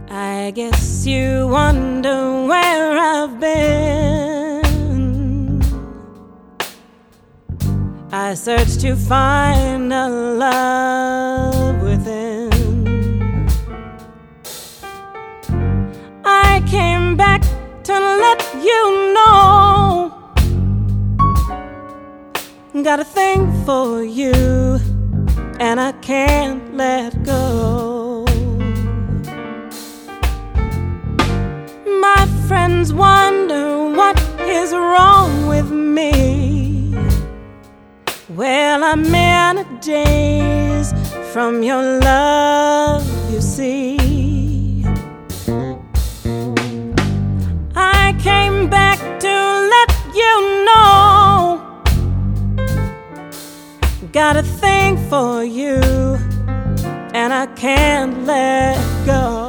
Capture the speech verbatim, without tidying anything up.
I guess you wonder where I've been. I searched to find a love within. I came back to let you know, got a thing for you, and I can't let go. My friends wonder what is wrong with me. Well, I'm in a daze from your love, you see. I came back to let you know, got a thing for you, and I can't let go.